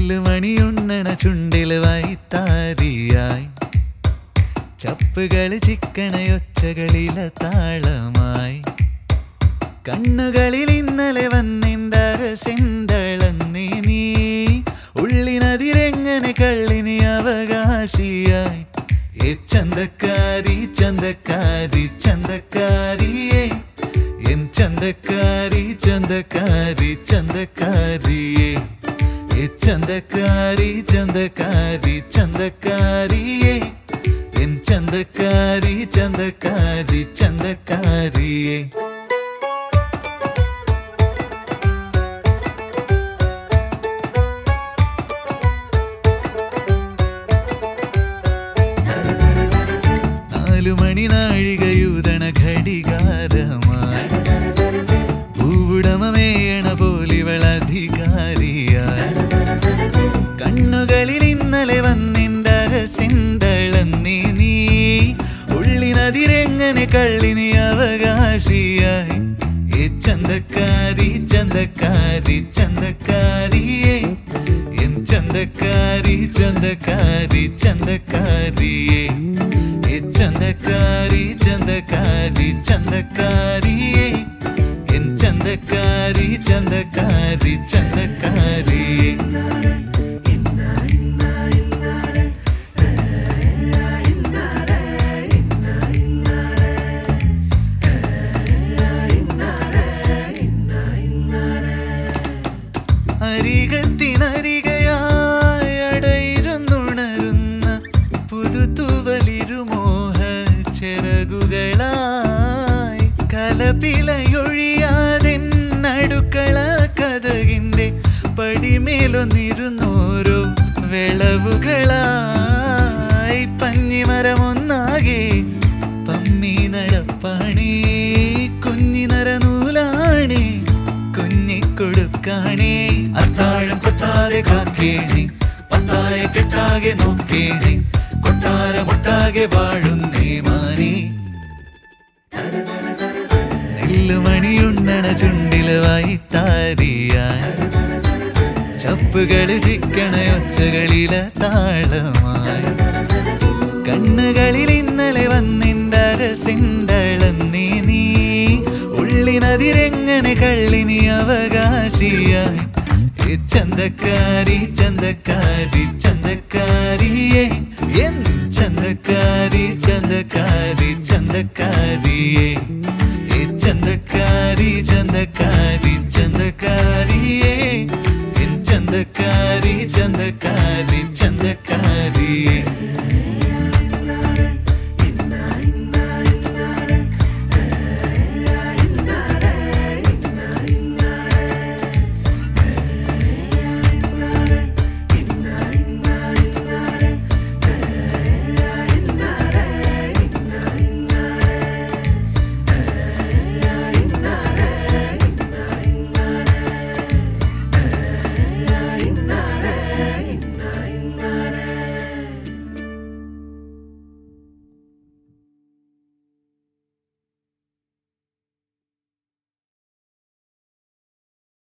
നെല്ലുമണിയുണ്ണണ ചുണ്ടില് വൈത്താരിയായി ചപ്പുകള് ചിക്കണയൊച്ചകളില താളമായി കണ്ണുകളിൽ ഇന്നലെ വന്നിന്തരസിന്തളന്നി നീ ഉള്ളിനതിരെങ്ങനെ കള്ളിനി അവകാശിയായി ചന്തക്കാരി ചന്തക്കാരി ചന്തക്കാരിയേ എൻ ചന്തക്കാരി ചന്തക്കാരി ചന്തക്കാരിയേ ചന്തക്കാരി ചന്തക്കാരി ചന്തക്കാരിയേ എൻ ചന്തക്കാരി ചന്തക്കാരി ചന്തക്കാരിയേ മണി നാഴികയൂതണ ഘടികാരമായി പൂവുടമേയണ പോലിവളധികാരിയായി കണ്ണുകളിൽ ഇന്നലെ വന്നിന്തരസിന്തളന്നി നീ ഉള്ളിനതിരെങ്ങനെ കള്ളിനി അവകാശിയായി ചന്തക്കാരി ചന്തക്കാരി ചന്തക്കാരിയേ എൻ ചന്തക്കാരി ചന്തക്കാരി ചന്തക്കാരിയേ ചന്തക്കാരി ചന്തക്കാരി ചന്തക്കാരിയേ എൻ ചന്തക്കാരി ചന്തക്കാരി ചന്തക്കാരിയേ അരികത്തിനരികയായി അടയിരുന്നുണരുന്ന പുതുതുവലിരുമോഹ ചിറകുകളായി കലപിലയൊഴിയാതെന്നടുക്കള കതകിൻ്റെ പടിമേലൊന്നിരുന്നോരോ വിളവുകളായി പഞ്ഞിമരമൊന്നാകെ പമ്മി നടപ്പാണേ കുഞ്ഞിനരനൂലാണേ കുഞ്ഞിക്കൊടുക്കാണേ അത്താഴം പത്താതെ കാക്കേണേ പത്തായ കെട്ടാകെ നോക്കേണേ കൊട്ടാരമൊട്ടാകെ വാഴുന്നേ മാനേ നെല്ലുമണിയുണ്ണണ ചുണ്ടില് വൈത്താരിയായി ചപ്പുകള് ചിക്കണയൊച്ചകളില താളമായി കണ്ണുകളിൽ ഇന്നലെ വന്നിന്തരസിന്തളന്നി നീ ഉള്ളിനതിരെങ്ങനെ കള്ളിനി അവകാശിയായി ചന്തക്കാരി ചന്തക്കാരി ചന്തക്കാരിയേ എൻ ചന്തക്കാരി ചന്തക്കാരി ചന്തക്കാരിയേ ചന്തക്കാരി ചന്തക്കാരി ചന്തക്കാരി